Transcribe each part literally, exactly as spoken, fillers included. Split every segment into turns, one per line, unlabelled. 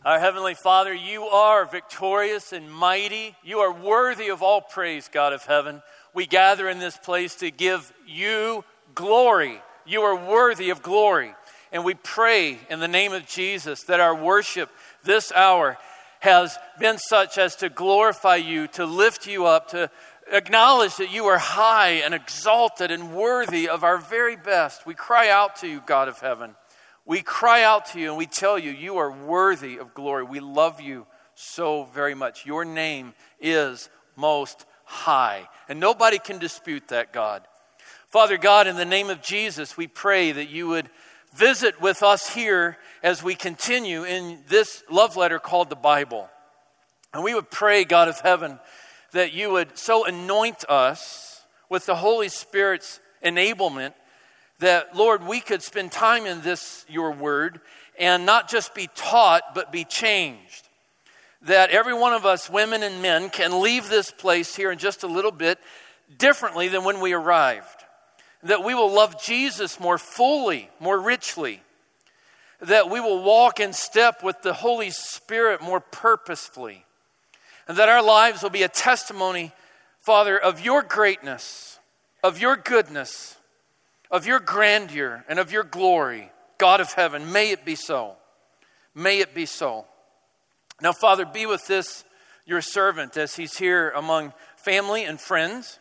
Our Heavenly Father, you are victorious and mighty. You are worthy of all praise, God of heaven. We gather in this place to give you glory. You are worthy of glory. And we pray in the name of Jesus that our worship this hour has been such as to glorify you, to lift you up, to acknowledge that you are high and exalted and worthy of our very best. We cry out to you, God of heaven. We cry out to you and we tell you, you are worthy of glory. We love you so very much. Your name is most high. And nobody can dispute that, God. Father God, in the name of Jesus, we pray that you would visit with us here as we continue in this love letter called the Bible. And we would pray, God of heaven, that you would so anoint us with the Holy Spirit's enablement that, Lord, we could spend time in this, your word, and not just be taught, but be changed. That every one of us, women and men, can leave this place here in just a little bit differently than when we arrived. That we will love Jesus more fully, more richly. That we will walk in step with the Holy Spirit more purposefully. And that our lives will be a testimony, Father, of your greatness, of your goodness, of your grandeur and of your glory, God of heaven. May it be so. May it be so. Now, Father, be with this, your servant, as he's here among family and friends.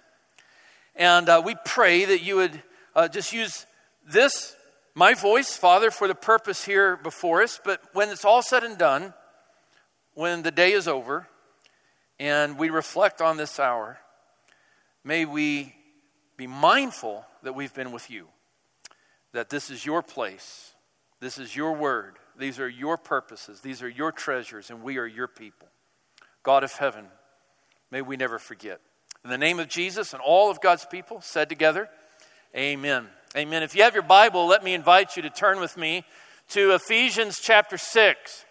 And uh, we pray that you would uh, just use this, my voice, Father, for the purpose here before us. But when it's all said and done, when the day is over, and we reflect on this hour, may we be mindful that we've been with you, that this is your place, this is your word, these are your purposes, these are your treasures, and we are your people. God of heaven, may we never forget. In the name of Jesus and all of God's people said together, amen. Amen. If you have your Bible, let me invite you to turn with me to Ephesians chapter six.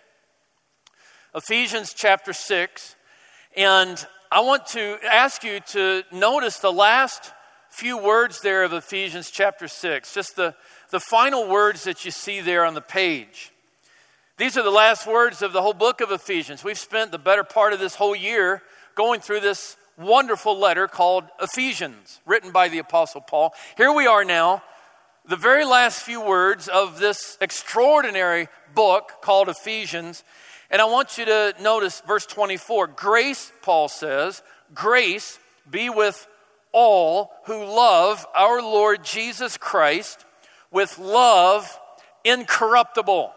Ephesians chapter six. And I want to ask you to notice the last few words there of Ephesians chapter six. Just the, the final words that you see there on the page. These are the last words of the whole book of Ephesians. We've spent the better part of this whole year going through this wonderful letter called Ephesians, written by the Apostle Paul. Here we are now, the very last few words of this extraordinary book called Ephesians. And I want you to notice verse twenty-four. Grace, Paul says, grace be with all who love our Lord Jesus Christ with love incorruptible.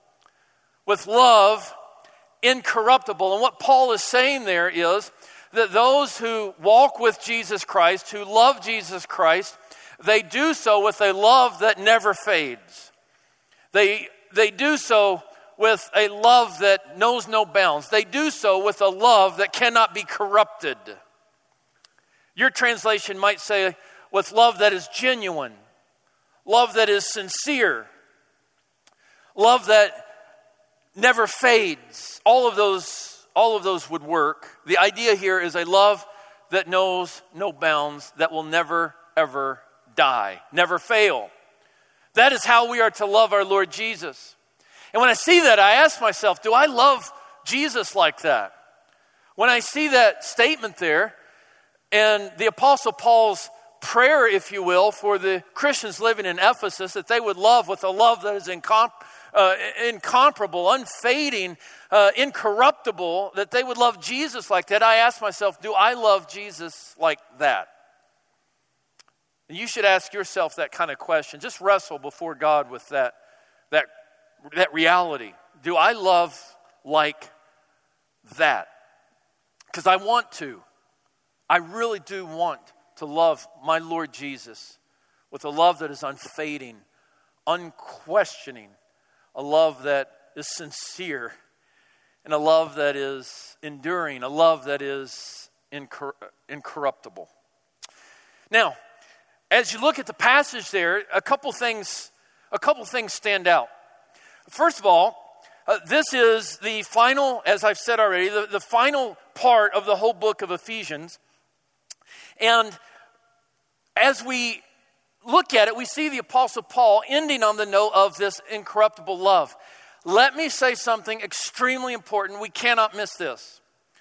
With love incorruptible. And what Paul is saying there is that those who walk with Jesus Christ, who love Jesus Christ, they do so with a love that never fades. They, they do so with a love that knows no bounds. They do so with a love that cannot be corrupted. Your translation might say, with love that is genuine, love that is sincere, love that never fades. All of those, all of those would work. The idea here is a love that knows no bounds, that will never, ever die, never fail. That is how we are to love our Lord Jesus. And when I see that, I ask myself, do I love Jesus like that? When I see that statement there, and the Apostle Paul's prayer, if you will, for the Christians living in Ephesus, that they would love with a love that is incom- uh, incomparable, unfading, uh, incorruptible, that they would love Jesus like that, I ask myself, do I love Jesus like that? And you should ask yourself that kind of question. Just wrestle before God with that, that That reality. Do I love like that? Because I want to. I really do want to love my Lord Jesus with a love that is unfading, unquestioning, a love that is sincere, and a love that is enduring, a love that is incor- incorruptible. Now, as you look at the passage there, a couple things, a couple things stand out. First of all, uh, this is the final, as I've said already, the, the final part of the whole book of Ephesians. And as we look at it, we see the Apostle Paul ending on the note of this incorruptible love. let me say something extremely important. We cannot miss this.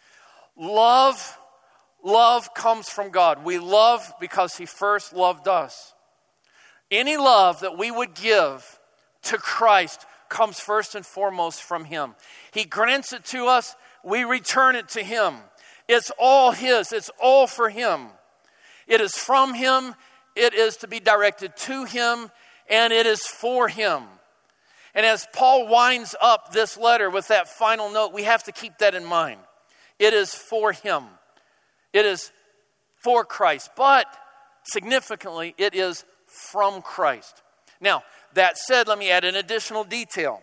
Love, love comes from God. We love because he first loved us. Any love that we would give to Christ comes first and foremost from him. He grants it to us, we return it to him. It's all his, it's all for him. It is from him, it is to be directed to him, and it is for him. And as Paul winds up this letter with that final note, we have to keep that in mind. It is for him. It is for Christ. But significantly, it is from Christ. Now, that said, let me add an additional detail.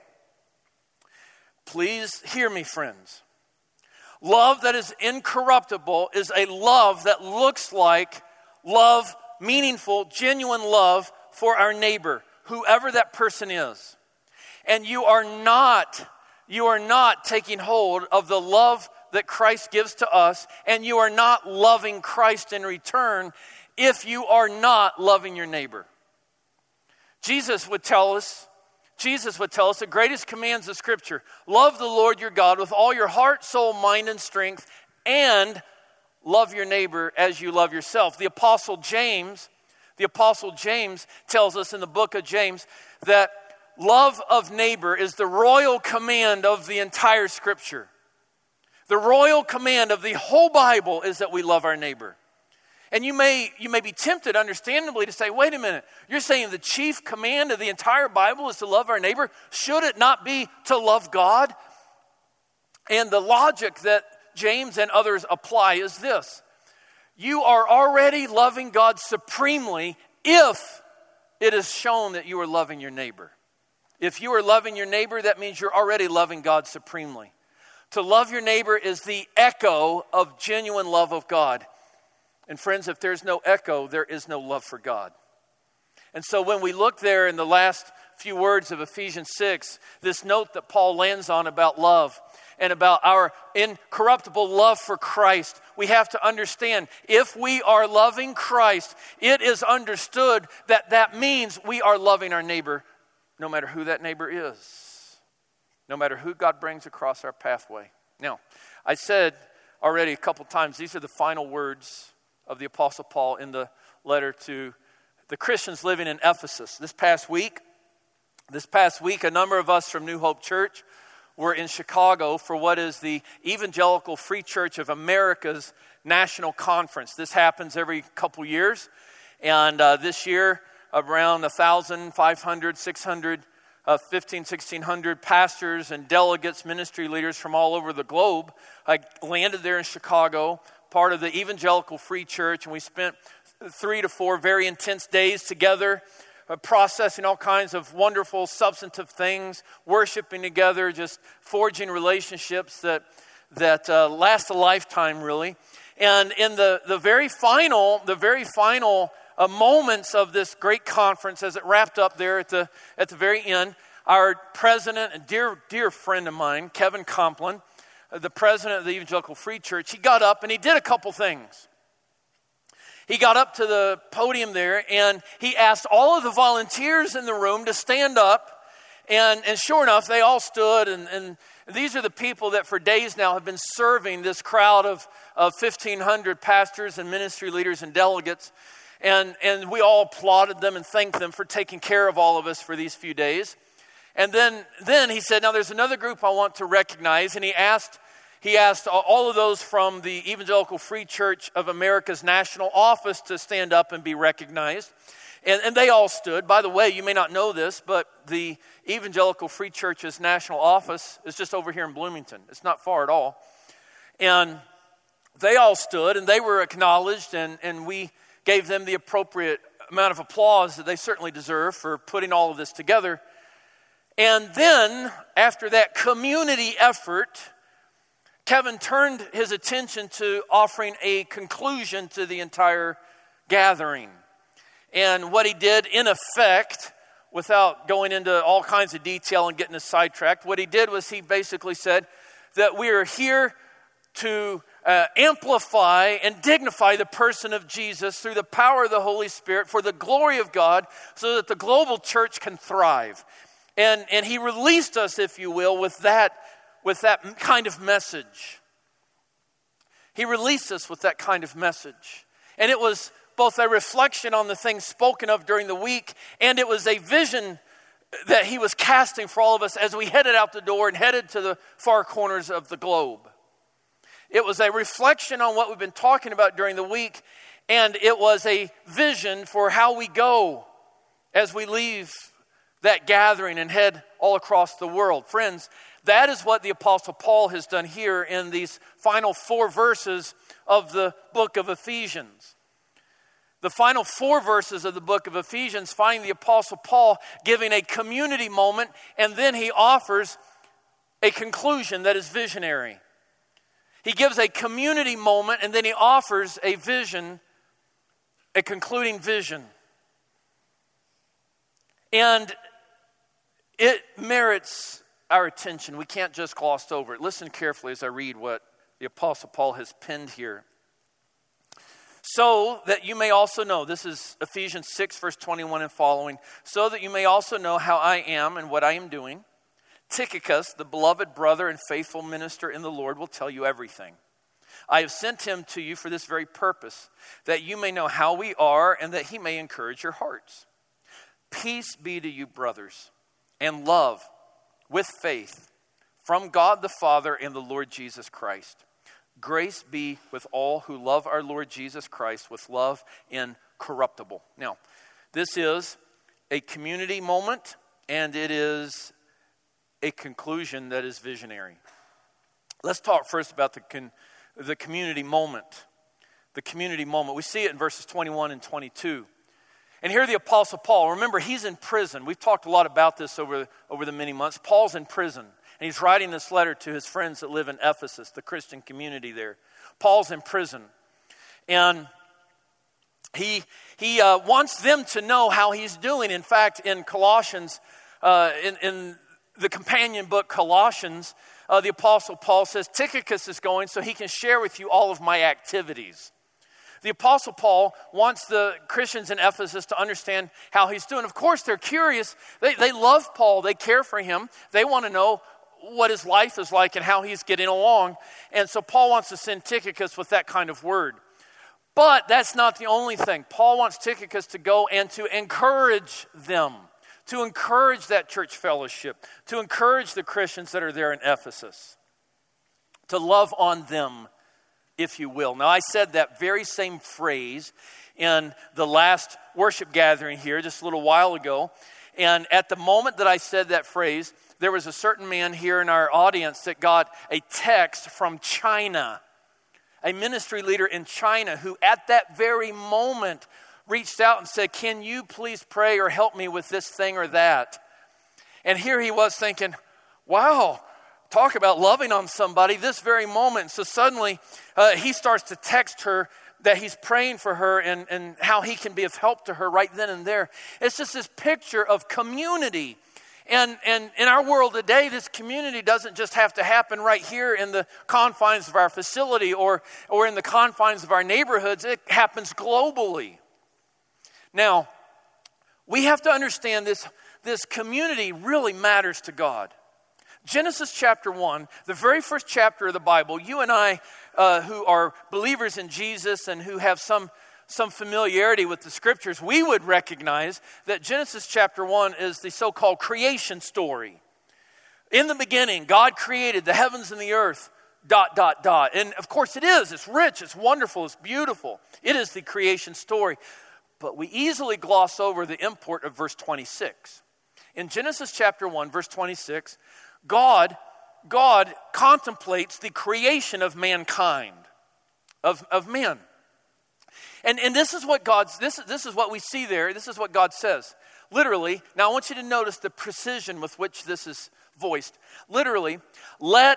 Please hear me, friends. Love that is incorruptible is a love that looks like love, meaningful, genuine love for our neighbor, whoever that person is. And you are not, you are not taking hold of the love that Christ gives to us, and you are not loving Christ in return if you are not loving your neighbor. Jesus would tell us, Jesus would tell us the greatest commands of Scripture. Love the Lord your God with all your heart, soul, mind, and strength, and love your neighbor as you love yourself. The Apostle James, the Apostle James tells us in the book of James that love of neighbor is the royal command of the entire Scripture. The royal command of the whole Bible is that we love our neighbor. And you may, you may be tempted, understandably, to say, wait a minute, you're saying the chief command of the entire Bible is to love our neighbor? Should it not be to love God? And the logic that James and others apply is this. You are already loving God supremely if it is shown that you are loving your neighbor. If you are loving your neighbor, that means you're already loving God supremely. To love your neighbor is the echo of genuine love of God. And friends, if there's no echo, there is no love for God. And so when we look there in the last few words of Ephesians six, this note that Paul lands on about love and about our incorruptible love for Christ, we have to understand, if we are loving Christ, it is understood that that means we are loving our neighbor, no matter who that neighbor is, no matter who God brings across our pathway. Now, I said already a couple times, these are the final words of the Apostle Paul in the letter to the Christians living in Ephesus. This past week, this past week, a number of us from New Hope Church were in Chicago for what is the Evangelical Free Church of America's National Conference. This happens every couple years, and uh, this year, around one thousand five hundred, six hundred, uh, fifteen, sixteen hundred pastors and delegates, ministry leaders from all over the globe uh, landed there in Chicago, part of the Evangelical Free Church, and we spent three to four very intense days together, uh, processing all kinds of wonderful, substantive things, worshiping together, just forging relationships that that uh, last a lifetime, really. And in the the very final, the very final uh, moments of this great conference, as it wrapped up there at the at the very end, our president, a dear dear friend of mine, Kevin Complin, the president of the Evangelical Free Church, he got up and he did a couple things. He got up to the podium there and he asked all of the volunteers in the room to stand up. And, and sure enough, they all stood. And, and these are the people that for days now have been serving this crowd of, of fifteen hundred pastors and ministry leaders and delegates. And, and we all applauded them and thanked them for taking care of all of us for these few days. And then, then he said, now there's another group I want to recognize. And he asked He asked all of those from the Evangelical Free Church of America's national office to stand up and be recognized. And, and they all stood. By the way, you may not know this, but the Evangelical Free Church's national office is just over here in Bloomington. It's not far at all. And they all stood and they were acknowledged, and, and we gave them the appropriate amount of applause that they certainly deserve for putting all of this together. And then, after that community effort, Kevin turned his attention to offering a conclusion to the entire gathering. And what he did, in effect, without going into all kinds of detail and getting us sidetracked, what he did was he basically said that we are here to uh, amplify and dignify the person of Jesus through the power of the Holy Spirit for the glory of God so that the global church can thrive. And, and he released us, if you will, with that, with that kind of message. He released us with that kind of message. And it was both a reflection on the things spoken of during the week, and it was a vision that he was casting for all of us as we headed out the door and headed to the far corners of the globe. It was a reflection on what we've been talking about during the week, and it was a vision for how we go as we leave that gathering and head all across the world. Friends, that is what the Apostle Paul has done here in these final four verses of the book of Ephesians. The final four verses of the book of Ephesians find the Apostle Paul giving a community moment, and then he offers a conclusion that is visionary. He gives a community moment, and then he offers a vision, a concluding vision. And it merits our attention. We can't just gloss over it. Listen carefully as I read what the Apostle Paul has penned here. So that you may also know, this is Ephesians six, verse twenty-one and following, so that you may also know how I am and what I am doing. Tychicus, the beloved brother and faithful minister in the Lord, will tell you everything. I have sent him to you for this very purpose, that you may know how we are and that he may encourage your hearts. Peace be to you, brothers, and love with faith from God the Father and the Lord Jesus Christ. Grace be with all who love our Lord Jesus Christ with love incorruptible. Now, this is a community moment, and it is a conclusion that is visionary. Let's talk first about the con- the community moment. The community moment. We see it in verses twenty-one and twenty-two. And here the Apostle Paul, remember, he's in prison. We've talked a lot about this over, over the many months. Paul's in prison, and he's writing this letter to his friends that live in Ephesus, the Christian community there. Paul's in prison, and he, he uh, wants them to know how he's doing. In fact, in Colossians, uh, in, in the companion book Colossians, uh, the Apostle Paul says, Tychicus is going so he can share with you all of my activities. The Apostle Paul wants the Christians in Ephesus to understand how he's doing. Of course, they're curious. They, they love Paul. They care for him. They want to know what his life is like and how he's getting along. And so Paul wants to send Tychicus with that kind of word. But that's not the only thing. Paul wants Tychicus to go and to encourage them, to encourage that church fellowship, to encourage the Christians that are there in Ephesus, to love on them, if you will. Now, I said that very same phrase in the last worship gathering here just a little while ago. And at the moment that I said that phrase, there was a certain man here in our audience that got a text from China, a ministry leader in China who at that very moment reached out and said, can you please pray or help me with this thing or that? And here he was thinking, wow, talk about loving on somebody this very moment. So suddenly uh, he starts to text her that he's praying for her and, and how he can be of help to her right then and there. It's just this picture of community. And, and in our world today, this community doesn't just have to happen right here in the confines of our facility or, or in the confines of our neighborhoods. It happens globally. Now, we have to understand this, this community really matters to God. Genesis chapter one, the very first chapter of the Bible, you and I uh, who are believers in Jesus and who have some, some familiarity with the scriptures, we would recognize that Genesis chapter one is the so-called creation story. In the beginning, God created the heavens and the earth, dot, dot, dot. And of course it is. It's rich, it's wonderful, it's beautiful. It is the creation story. But we easily gloss over the import of verse twenty-six. In Genesis chapter one, verse twenty-six, God, God contemplates the creation of mankind, of, of men. And, and this is what God's, this, this is what we see there. This is what God says. Literally, now I want you to notice the precision with which this is voiced. Literally, let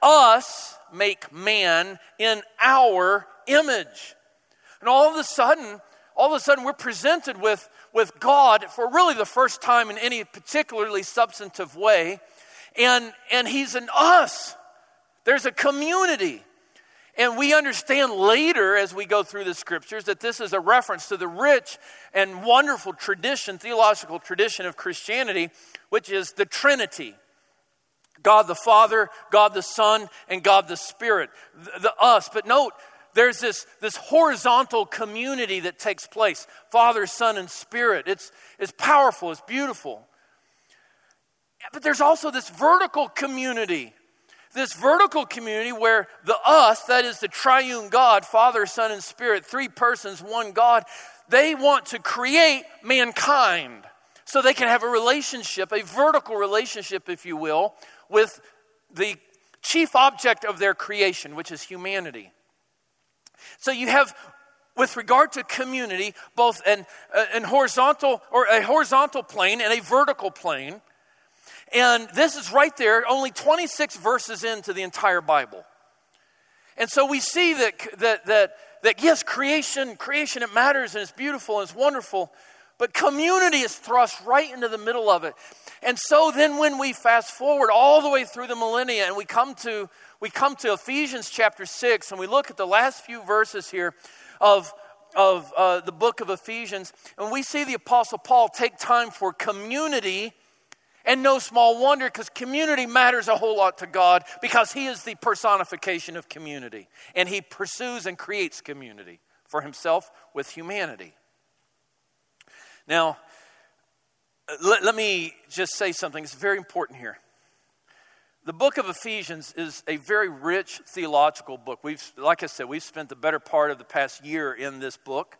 us make man in our image. And all of a sudden, all of a sudden we're presented with, with God for really the first time in any particularly substantive way. And, and he's in us. There's a community. And we understand later as we go through the scriptures that this is a reference to the rich and wonderful tradition, theological tradition of Christianity, which is the Trinity. God the Father, God the Son, and God the Spirit, the, the us. But note, there's this, this horizontal community that takes place. Father, Son, and Spirit. It's, it's powerful, it's beautiful. But there's also this vertical community. This vertical community where the us, that is the triune God, Father, Son, and Spirit, three persons, one God, they want to create mankind so they can have a relationship, a vertical relationship, if you will, with the chief object of their creation, which is humanity. So you have, with regard to community, both an, an horizontal or a horizontal plane and a vertical plane. And this is right there, only twenty-six verses into the entire Bible. And so we see that, that, that, that yes, creation, creation, it matters and it's beautiful and it's wonderful, but community is thrust right into the middle of it. And so then when we fast forward all the way through the millennia and we come to, we come to Ephesians chapter six and we look at the last few verses here of, of uh, the book of Ephesians, and we see the Apostle Paul take time for community. And no small wonder, because community matters a whole lot to God, because he is the personification of community. And he pursues and creates community for himself with humanity. Now, let, let me just say something. It's very important here. The book of Ephesians is a very rich theological book. We've, like I said, we've spent the better part of the past year in this book.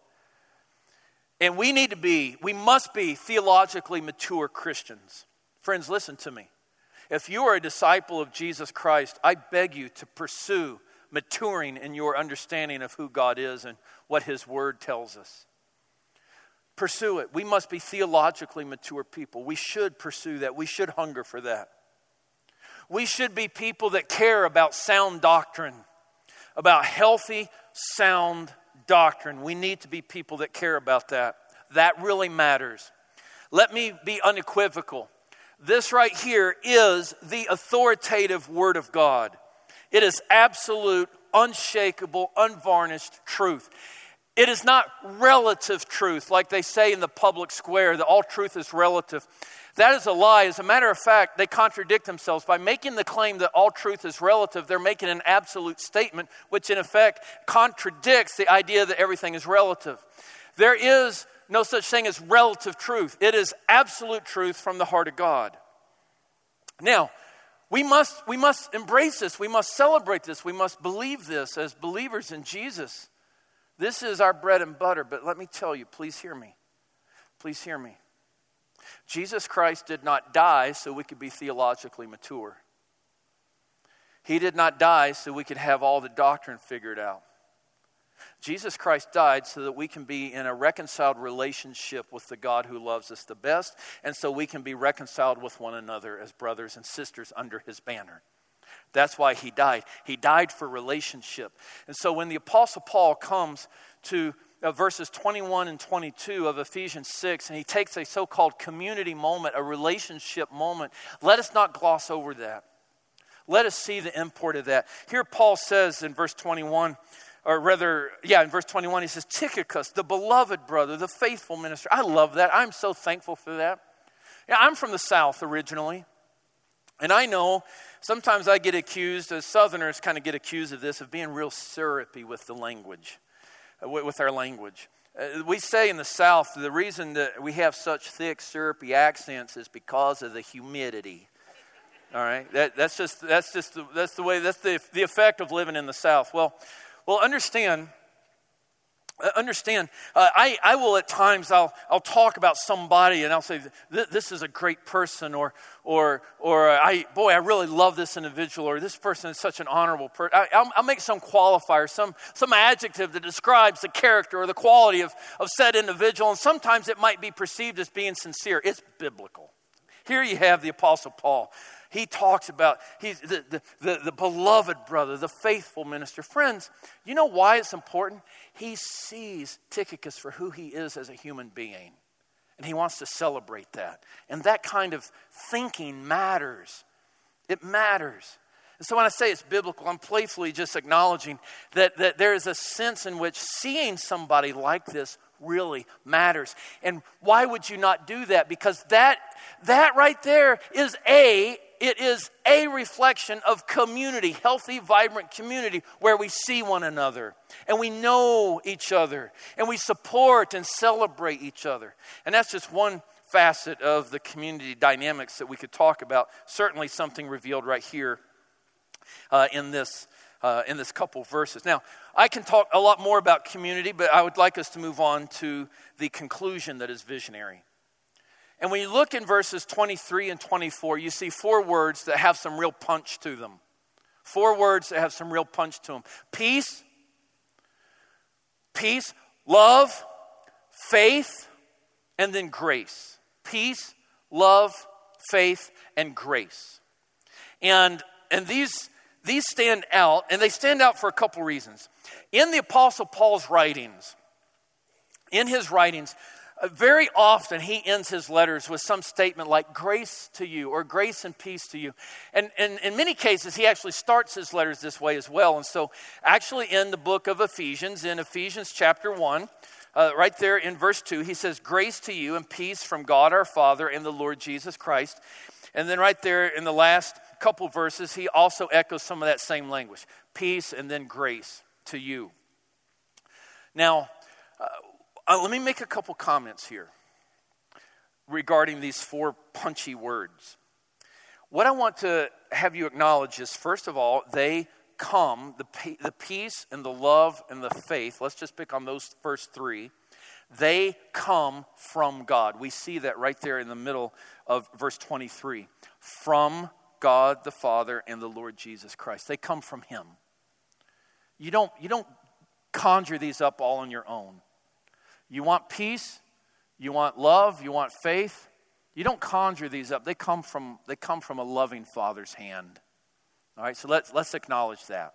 And we need to be, we must be theologically mature Christians. Friends, listen to me. If you are a disciple of Jesus Christ, I beg you to pursue maturing in your understanding of who God is and what his word tells us. Pursue it. We must be theologically mature people. We should pursue that. We should hunger for that. We should be people that care about sound doctrine, about healthy, sound doctrine. We need to be people that care about that. That really matters. Let me be unequivocal. This right here is the authoritative Word of God. It is absolute, unshakable, unvarnished truth. It is not relative truth like they say in the public square that all truth is relative. That is a lie. As a matter of fact, they contradict themselves. By making the claim that all truth is relative, they're making an absolute statement, which in effect contradicts the idea that everything is relative. There is no such thing as relative truth. It is absolute truth from the heart of God. Now, we must, we must embrace this. We must celebrate this. We must believe this as believers in Jesus. This is our bread and butter. But let me tell you, please hear me. Please hear me. Jesus Christ did not die so we could be theologically mature. He did not die so we could have all the doctrine figured out. Jesus Christ died so that we can be in a reconciled relationship with the God who loves us the best, and so we can be reconciled with one another as brothers and sisters under his banner. That's why he died. He died for relationship. And so when the Apostle Paul comes to uh, verses twenty-one and twenty-two of Ephesians six, and he takes a so-called community moment, a relationship moment, let us not gloss over that. Let us see the import of that. Here Paul says in verse twenty-one, or rather, yeah, in verse twenty-one, he says, Tychicus, the beloved brother, the faithful minister. I love that. I'm so thankful for that. Yeah, I'm from the South originally. And I know sometimes I get accused, as Southerners kind of get accused of this, of being real syrupy with the language, with our language. Uh, we say in the South, the reason that we have such thick, syrupy accents is because of the humidity. All right? That, that's just, that's just, the, that's the way, that's the, the effect of living in the South. Well, Well, understand, understand. Uh, I, I will at times I'll I'll talk about somebody and I'll say this is a great person, or or or I boy I really love this individual, or this person is such an honorable person. I'll, I'll make some qualifier, some some adjective that describes the character or the quality of of said individual, and sometimes it might be perceived as being sincere. It's biblical. Here you have the Apostle Paul. He talks about he's the, the, the, the beloved brother, the faithful minister. Friends, you know why it's important? He sees Tychicus for who he is as a human being. And he wants to celebrate that. And that kind of thinking matters. It matters. And so when I say it's biblical, I'm playfully just acknowledging that, that there is a sense in which seeing somebody like this really matters. And why would you not do that? Because that that right there is a, it is a reflection of community, healthy, vibrant community where we see one another and we know each other and we support and celebrate each other. And that's just one facet of the community dynamics that we could talk about. Certainly something revealed right here uh, in this Uh, in this couple verses. Now, I can talk a lot more about community, but I would like us to move on to the conclusion that is visionary. And when you look in verses twenty-three and twenty-four, you see four words that have some real punch to them. Four words that have some real punch to them. Peace, peace, love, faith, and then grace. Peace, love, faith, and grace. And, and these... These stand out, and they stand out for a couple reasons. In the Apostle Paul's writings, in his writings, uh, very often he ends his letters with some statement like grace to you or grace and peace to you. And, and in many cases, he actually starts his letters this way as well. And so actually in the book of Ephesians, in Ephesians chapter one, uh, right there in verse two, he says, grace to you and peace from God our Father and the Lord Jesus Christ. And then right there in the last couple verses, he also echoes some of that same language. Peace and then grace to you. Now, uh, let me make a couple comments here regarding these four punchy words. What I want to have you acknowledge is, first of all, they come, the, the peace and the love and the faith, let's just pick on those first three, they come from God. We see that right there in the middle of verse twenty-three. From God the Father and the Lord Jesus Christ. They come from him. You don't, you don't conjure these up all on your own. You want peace, you want love, you want faith. You don't conjure these up. They come from, they come from a loving Father's hand. All right, so let's, let's acknowledge that.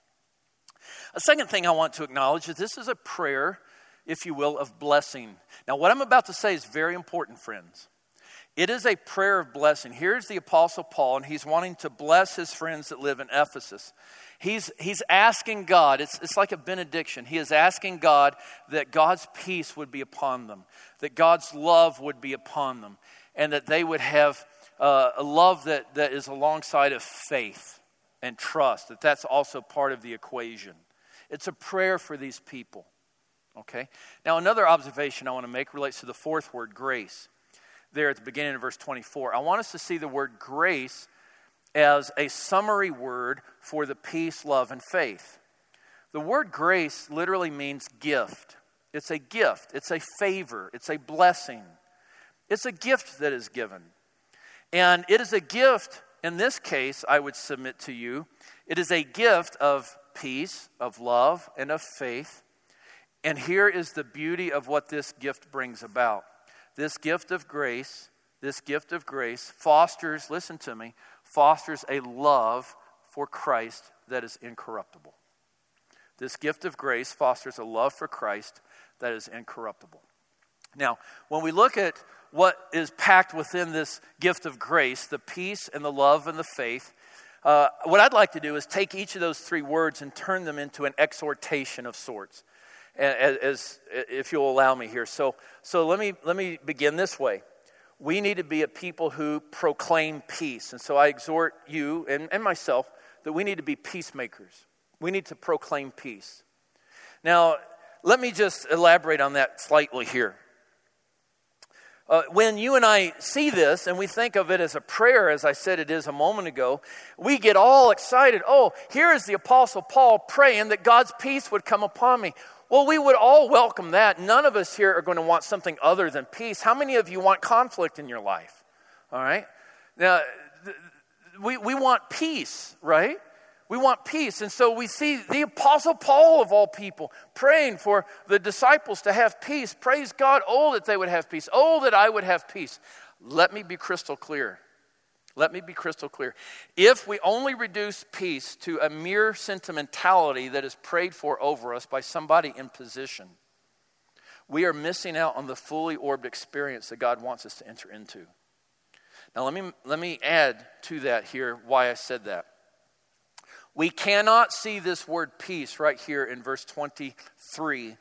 A second thing I want to acknowledge is this is a prayer, if you will, of blessing. Now, what I'm about to say is very important, friends. It is a prayer of blessing. Here's the Apostle Paul, and he's wanting to bless his friends that live in Ephesus. He's, he's asking God, it's, it's like a benediction. He is asking God that God's peace would be upon them, that God's love would be upon them, and that they would have uh, a love that, that is alongside of faith and trust, that that's also part of the equation. It's a prayer for these people, okay? Now, another observation I want to make relates to the fourth word, grace. There at the beginning of verse twenty-four. I want us to see the word grace as a summary word for the peace, love, and faith. The word grace literally means gift. It's a gift. It's a favor. It's a blessing. It's a gift that is given. And it is a gift, in this case, I would submit to you, it is a gift of peace, of love, and of faith. And here is the beauty of what this gift brings about. This gift of grace, this gift of grace fosters, listen to me, fosters a love for Christ that is incorruptible. This gift of grace fosters a love for Christ that is incorruptible. Now, when we look at what is packed within this gift of grace, the peace and the love and the faith, uh, what I'd like to do is take each of those three words and turn them into an exhortation of sorts. As, as if you'll allow me here. So so let me let me begin this way. We need to be a people who proclaim peace. And so I exhort you and, and myself that we need to be peacemakers. We need to proclaim peace. Now, let me just elaborate on that slightly here. Uh, when you and I see this and we think of it as a prayer, as I said it is a moment ago, we get all excited. Oh, here is the Apostle Paul praying that God's peace would come upon me. Well, we would all welcome that. None of us here are going to want something other than peace. How many of you want conflict in your life? All right? Now, th- we, we want peace, right? We want peace. And so we see the Apostle Paul, of all people, praying for the disciples to have peace. Praise God, oh, that they would have peace. Oh, that I would have peace. Let me be crystal clear. Let me be crystal clear. If we only reduce peace to a mere sentimentality that is prayed for over us by somebody in position, we are missing out on the fully orbed experience that God wants us to enter into. Now let me let me add to that here why I said that. We cannot see this word peace right here in verse twenty-three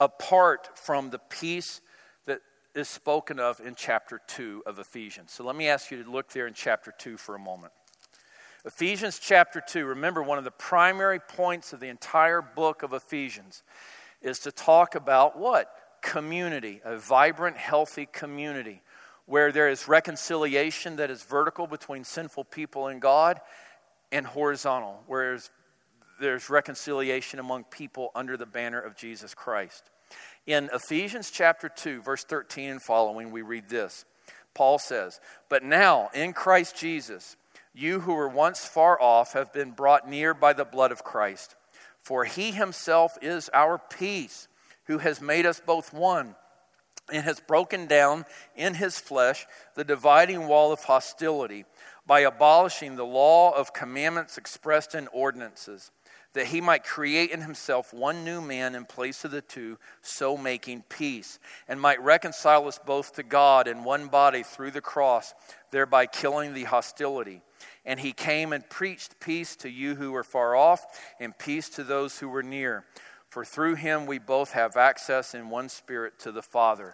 apart from the peace that is spoken of in chapter two of Ephesians. So let me ask you to look there in chapter two for a moment. Ephesians chapter two, remember one of the primary points of the entire book of Ephesians is to talk about what? Community, a vibrant, healthy community where there is reconciliation that is vertical between sinful people and God, and horizontal, whereas there's reconciliation among people under the banner of Jesus Christ. In Ephesians chapter two, verse thirteen and following, we read this. Paul says, "But now, in Christ Jesus, you who were once far off have been brought near by the blood of Christ. For he himself is our peace, who has made us both one, and has broken down in his flesh the dividing wall of hostility, by abolishing the law of commandments expressed in ordinances, that he might create in himself one new man in place of the two, so making peace, and might reconcile us both to God in one body through the cross, thereby killing the hostility. And he came and preached peace to you who were far off, and peace to those who were near. For through him we both have access in one spirit to the Father."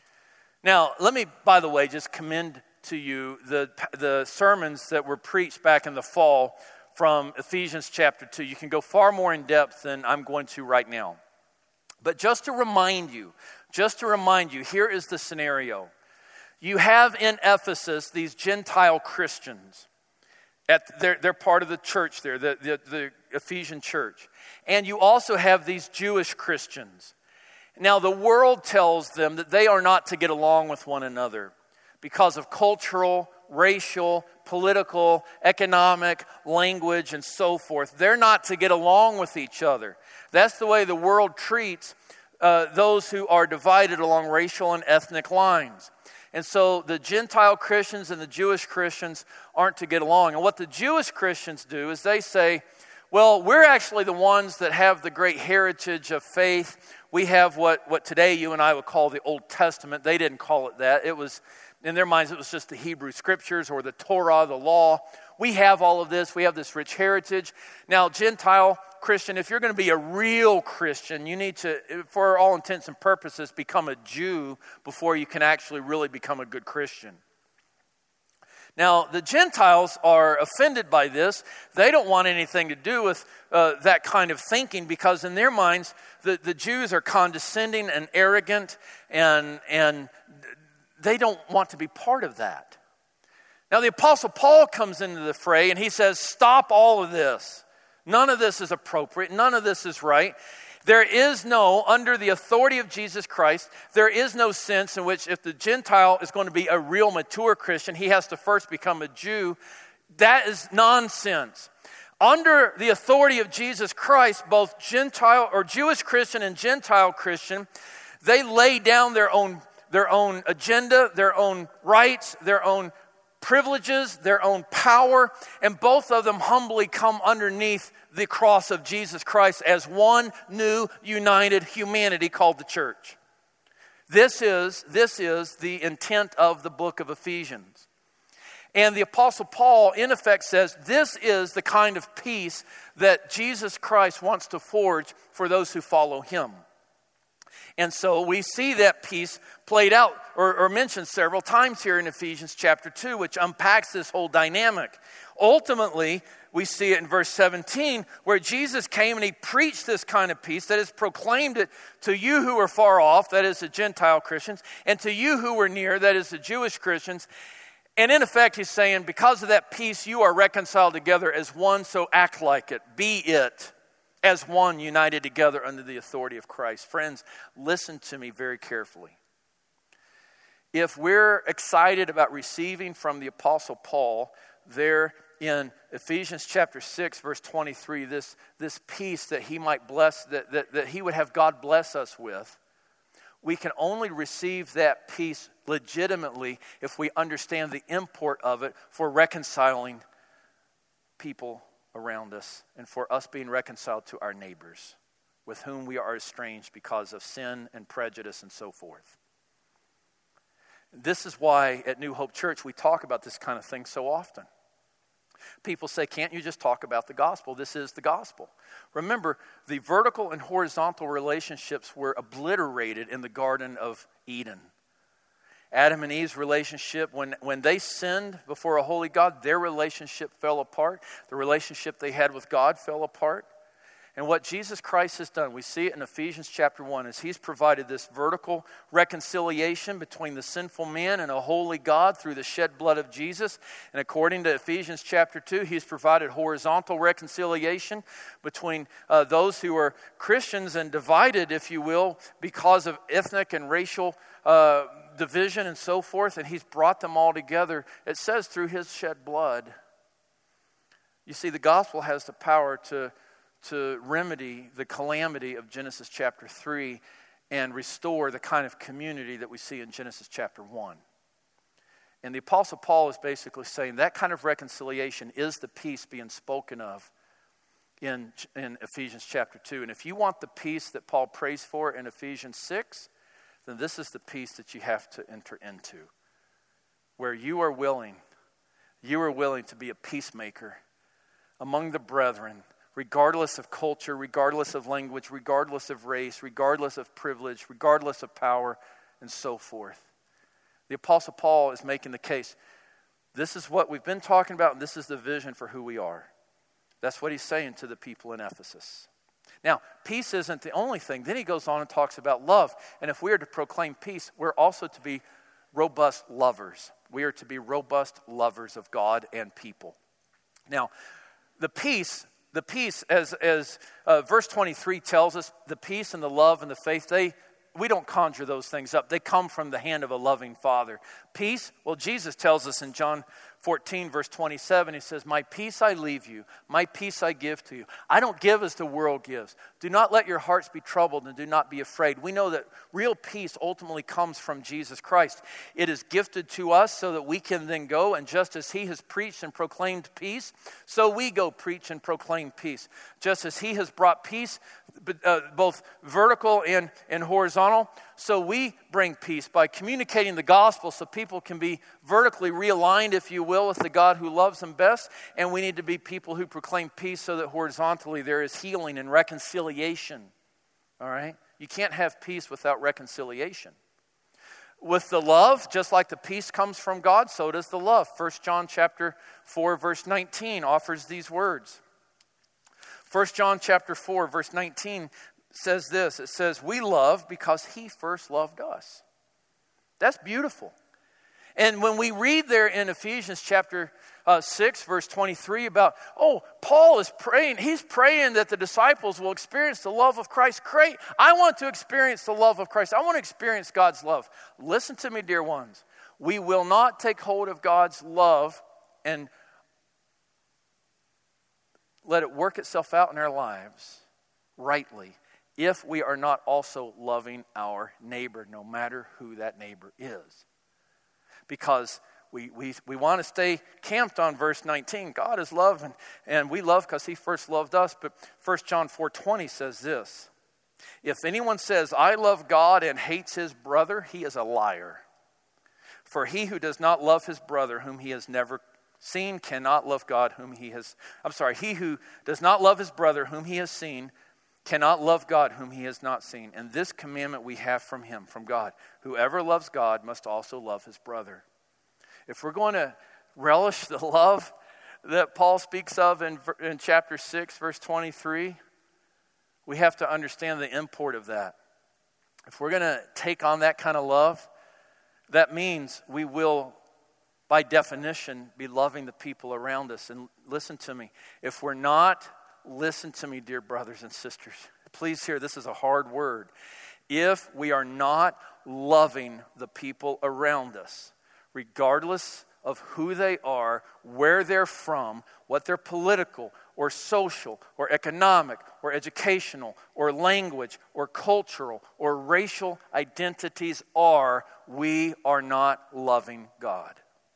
Now, let me, by the way, just commend to you the, the sermons that were preached back in the fall from Ephesians chapter two. You can go far more in depth than I'm going to right now. But just to remind you, just to remind you, here is the scenario. You have in Ephesus these Gentile Christians. At, they're, they're part of the church there, the, the, the Ephesian church. And you also have these Jewish Christians. Now, the world tells them that they are not to get along with one another because of cultural, racial, political, economic, language, and so forth. They're not to get along with each other. That's the way the world treats uh, those who are divided along racial and ethnic lines. And so the Gentile Christians and the Jewish Christians aren't to get along. And what the Jewish Christians do is they say, well, we're actually the ones that have the great heritage of faith. We have what, what today you and I would call the Old Testament. They didn't call it that. It was, in their minds, it was just the Hebrew Scriptures or the Torah, the law. We have all of this. We have this rich heritage. Now, Gentile Christian, if you're going to be a real Christian, you need to, for all intents and purposes, become a Jew before you can actually really become a good Christian. Now, the Gentiles are offended by this. They don't want anything to do with uh, that kind of thinking because in their minds, the, the Jews are condescending and arrogant, and, and they don't want to be part of that. Now, the Apostle Paul comes into the fray, and he says, stop all of this. None of this is appropriate. None of this is right. There is no, under the authority of Jesus Christ, there is no sense in which if the Gentile is going to be a real mature Christian, he has to first become a Jew. That is nonsense. Under the authority of Jesus Christ, both Gentile or Jewish Christian and Gentile Christian, they lay down their own, their own agenda, their own rights, their own privileges, their own power, and both of them humbly come underneath the cross of Jesus Christ as one new united humanity called the church. This is, this is the intent of the book of Ephesians. And the Apostle Paul, in effect, says this is the kind of peace that Jesus Christ wants to forge for those who follow him. And so we see that peace played out or, or mentioned several times here in Ephesians chapter two, which unpacks this whole dynamic. Ultimately, we see it in verse seventeen, where Jesus came and he preached this kind of peace, that is, proclaimed it to you who are far off, that is the Gentile Christians, and to you who were near, that is the Jewish Christians. And in effect, he's saying, because of that peace, you are reconciled together as one, so act like it. Be it as one, united together under the authority of Christ. Friends, listen to me very carefully. If we're excited about receiving from the Apostle Paul there in Ephesians chapter six, verse twenty-three, this, this peace that he might bless, that, that, that he would have God bless us with, we can only receive that peace legitimately if we understand the import of it for reconciling people around us and for us being reconciled to our neighbors with whom we are estranged because of sin and prejudice and so forth. This is why at New Hope Church we talk about this kind of thing so often. People say, can't you just talk about the gospel? This is the gospel. Remember, the vertical and horizontal relationships were obliterated in the Garden of Eden. Adam and Eve's relationship, when, when they sinned before a holy God, their relationship fell apart. The relationship they had with God fell apart. And what Jesus Christ has done, we see it in Ephesians chapter one, is he's provided this vertical reconciliation between the sinful man and a holy God through the shed blood of Jesus. And according to Ephesians chapter two, he's provided horizontal reconciliation between uh, those who are Christians and divided, if you will, because of ethnic and racial uh, division and so forth. And he's brought them all together, it says, through his shed blood. You see, the gospel has the power to to remedy the calamity of Genesis chapter three and restore the kind of community that we see in Genesis chapter one. And the Apostle Paul is basically saying that kind of reconciliation is the peace being spoken of in, in Ephesians chapter two. And if you want the peace that Paul prays for in Ephesians six, then this is the peace that you have to enter into, where you are willing, you are willing to be a peacemaker among the brethren, regardless of culture, regardless of language, regardless of race, regardless of privilege, regardless of power, and so forth. The Apostle Paul is making the case. This is what we've been talking about, and this is the vision for who we are. That's what he's saying to the people in Ephesus. Now, peace isn't the only thing. Then he goes on and talks about love. And if we are to proclaim peace, we're also to be robust lovers. We are to be robust lovers of God and people. Now, the peace... The peace, as, as uh, verse twenty-three tells us, the peace and the love and the faith, they we don't conjure those things up. They come from the hand of a loving Father. Peace, well, Jesus tells us in John fourteen, verse twenty-seven, he says, my peace I leave you, my peace I give to you. I don't give as the world gives. Do not let your hearts be troubled and do not be afraid. We know that real peace ultimately comes from Jesus Christ. It is gifted to us so that we can then go, and just as he has preached and proclaimed peace, so we go preach and proclaim peace. Just as he has brought peace, uh, both vertical and, and horizontal, so we bring peace by communicating the gospel so people can be vertically realigned, if you will, with the God who loves them best. And we need to be people who proclaim peace so that horizontally there is healing and reconciliation. All right? You can't have peace without reconciliation. With the love, just like the peace comes from God, so does the love. First John chapter four, verse nineteen offers these words. First John chapter four, verse nineteen says this. It says, we love because he first loved us. That's beautiful. And when we read there in Ephesians chapter uh, six, verse twenty-three about, oh, Paul is praying. He's praying that the disciples will experience the love of Christ. Great. I want to experience the love of Christ. I want to experience God's love. Listen to me, dear ones. We will not take hold of God's love and let it work itself out in our lives rightly if we are not also loving our neighbor, no matter who that neighbor is. Because we we, we want to stay camped on verse nineteen. God is love, and, and we love because he first loved us. But First John four twenty says this. If anyone says, I love God and hates his brother, he is a liar. For he who does not love his brother whom he has never seen cannot love God whom he has... I'm sorry, he who does not love his brother whom he has seen cannot love God whom he has not seen. And this commandment we have from him, from God. Whoever loves God must also love his brother. If we're going to relish the love that Paul speaks of in, in chapter six, verse twenty-three, we have to understand the import of that. If we're going to take on that kind of love, that means we will, by definition, be loving the people around us. And listen to me, if we're not, listen to me, dear brothers and sisters. Please hear, this is a hard word. If we are not loving the people around us, regardless of who they are, where they're from, what their political or social or economic or educational or language or cultural or racial identities are, we are not loving God.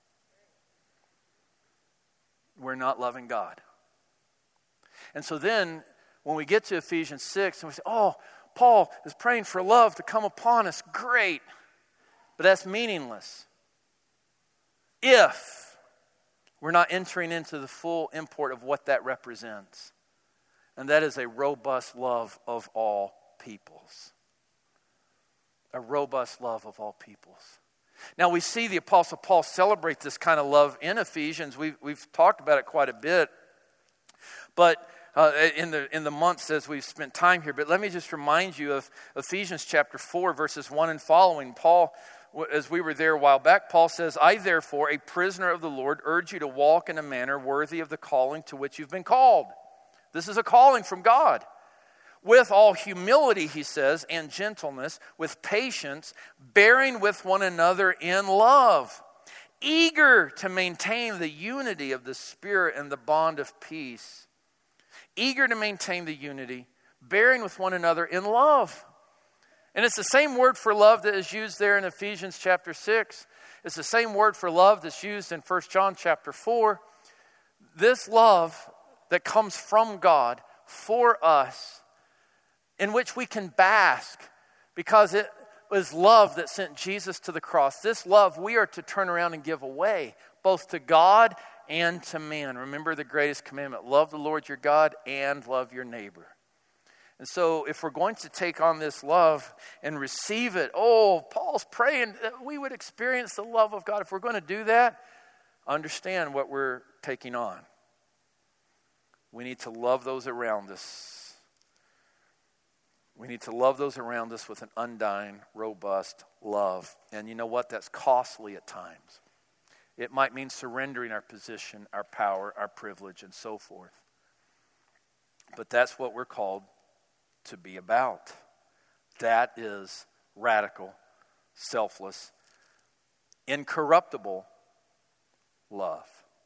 We're not loving God. And so then, when we get to Ephesians six, and we say, oh, Paul is praying for love to come upon us. Great. But that's meaningless. If we're not entering into the full import of what that represents. And that is a robust love of all peoples. A robust love of all peoples. Now we see the Apostle Paul celebrate this kind of love in Ephesians. We've, we've talked about it quite a bit. But uh, in the in the months as we've spent time here. But let me just remind you of Ephesians chapter four, verses one and following. Paul, as we were there a while back, Paul says, I therefore, a prisoner of the Lord, urge you to walk in a manner worthy of the calling to which you've been called. This is a calling from God. With all humility, he says, and gentleness, with patience, bearing with one another in love, eager to maintain the unity of the Spirit and the bond of peace. Eager to maintain the unity, bearing with one another in love. And it's the same word for love that is used there in Ephesians chapter six. It's the same word for love that's used in First John chapter four. This love that comes from God for us, in which we can bask, because it was love that sent Jesus to the cross. This love we are to turn around and give away, both to God and to man. Remember the greatest commandment, love the Lord your God and love your neighbor. And so if we're going to take on this love and receive it, oh, Paul's praying that we would experience the love of God. If we're going to do that, understand what we're taking on. We need to love those around us. We need to love those around us with an undying, robust love. And you know what? That's costly at times. It might mean surrendering our position, our power, our privilege, and so forth. But that's what we're called to be about. That is radical, selfless, incorruptible love.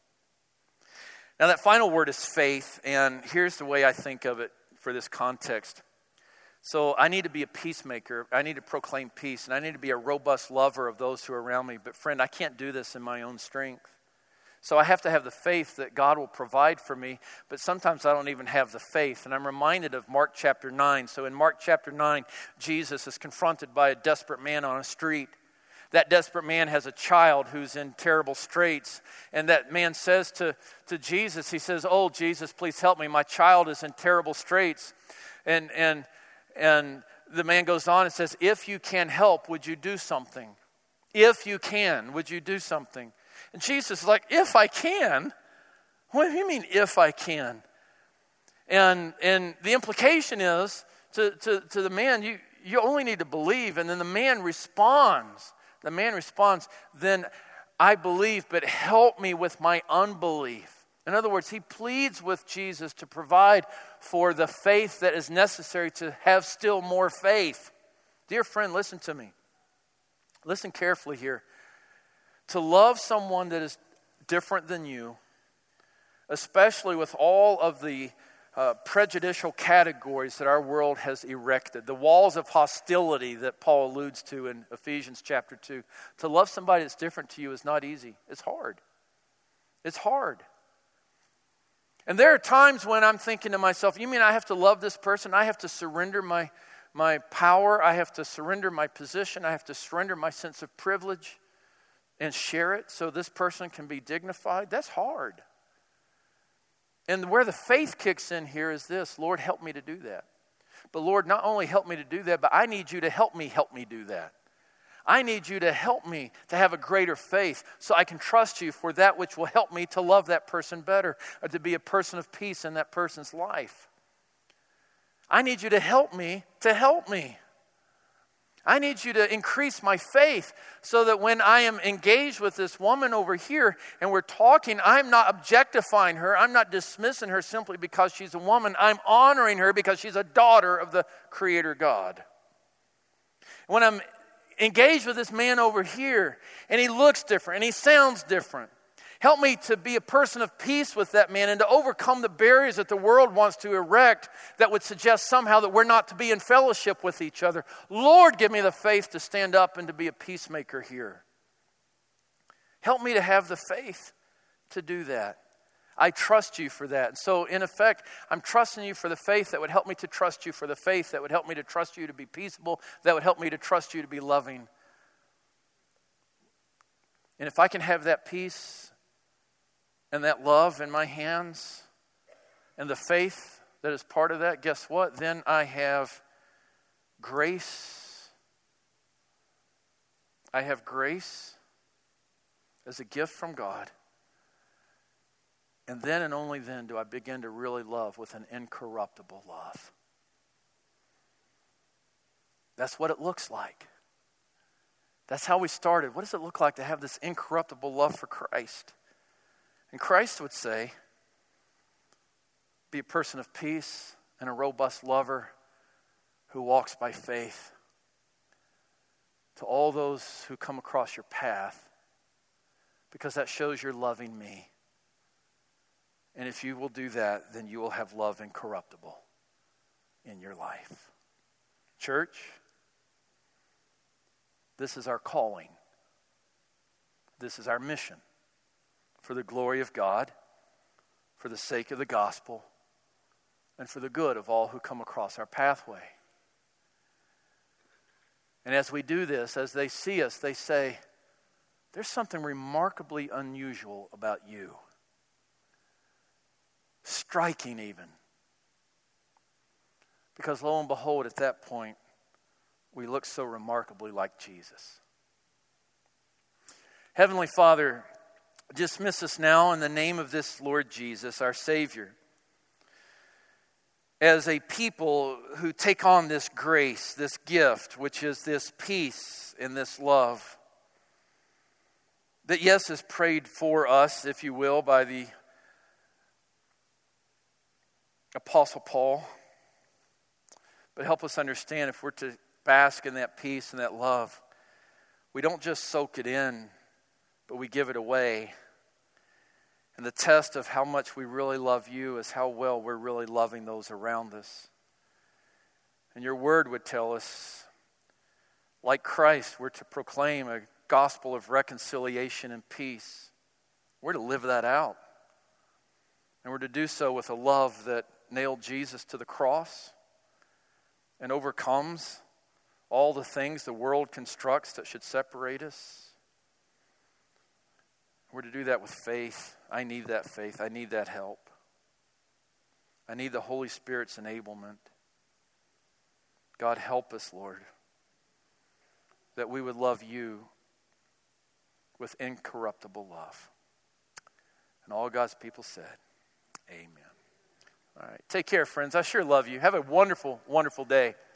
Now that final word is faith, and here's the way I think of it for this context. So I need to be a peacemaker. I need to proclaim peace, and I need to be a robust lover of those who are around me. But friend, I can't do this in my own strength. So I have to have the faith that God will provide for me, but sometimes I don't even have the faith. And I'm reminded of Mark chapter nine. So in Mark chapter nine, Jesus is confronted by a desperate man on a street. That desperate man has a child who's in terrible straits. And that man says to, to Jesus, he says, oh, Jesus, please help me. My child is in terrible straits. And, and, and the man goes on and says, if you can help, would you do something? If you can, would you do something? And Jesus is like, if I can? What do you mean, if I can? And and the implication is, to, to, to the man, you, you only need to believe. And then the man responds. The man responds, then I believe, but help me with my unbelief. In other words, he pleads with Jesus to provide for the faith that is necessary to have still more faith. Dear friend, listen to me. Listen carefully here. To love someone that is different than you, especially with all of the uh, prejudicial categories that our world has erected, the walls of hostility that Paul alludes to in Ephesians chapter two, to love somebody that's different to you is not easy. It's hard. It's hard. And there are times when I'm thinking to myself, you mean I have to love this person? I have to surrender my, my power. I have to surrender my position. I have to surrender my sense of privilege and share it so this person can be dignified. That's hard. And where the faith kicks in here is this: Lord, help me to do that. But Lord, not only help me to do that, but I need you to help me help me do that. I need you to help me to have a greater faith so I can trust you for that which will help me to love that person better, or to be a person of peace in that person's life. I need you to help me to help me. I need you to increase my faith so that when I am engaged with this woman over here and we're talking, I'm not objectifying her. I'm not dismissing her simply because she's a woman. I'm honoring her because she's a daughter of the Creator God. When I'm engaged with this man over here and he looks different and he sounds different, help me to be a person of peace with that man and to overcome the barriers that the world wants to erect that would suggest somehow that we're not to be in fellowship with each other. Lord, give me the faith to stand up and to be a peacemaker here. Help me to have the faith to do that. I trust you for that. And so, in effect, I'm trusting you for the faith that would help me to trust you for the faith that would help me to trust you to be peaceable, that would help me to trust you to be loving. And if I can have that peace and that love in my hands and the faith that is part of that, guess what? Then I have grace. I have grace as a gift from God. And then and only then do I begin to really love with an incorruptible love. That's what it looks like. That's how we started. What does it look like to have this incorruptible love for Christ? And Christ would say, be a person of peace and a robust lover who walks by faith. To all those who come across your path, because that shows you're loving me. And if you will do that, then you will have love incorruptible in your life. Church, this is our calling. This is our mission. For the glory of God, for the sake of the gospel, and for the good of all who come across our pathway. And as we do this, as they see us, they say, there's something remarkably unusual about you. Striking even. Because lo and behold, at that point, we look so remarkably like Jesus. Heavenly Father, dismiss us now in the name of this Lord Jesus, our Savior, as a people who take on this grace, this gift, which is this peace and this love, that yes, is prayed for us, if you will, by the Apostle Paul. But help us understand, if we're to bask in that peace and that love, we don't just soak it in, but we give it away. And the test of how much we really love you is how well we're really loving those around us. And your word would tell us, like Christ, we're to proclaim a gospel of reconciliation and peace. We're to live that out. And we're to do so with a love that nailed Jesus to the cross and overcomes all the things the world constructs that should separate us. We're to do that with faith. I need that faith. I need that help. I need the Holy Spirit's enablement. God, help us, Lord, that we would love you with incorruptible love. And all God's people said, amen. All right. Take care, friends. I sure love you. Have a wonderful, wonderful day.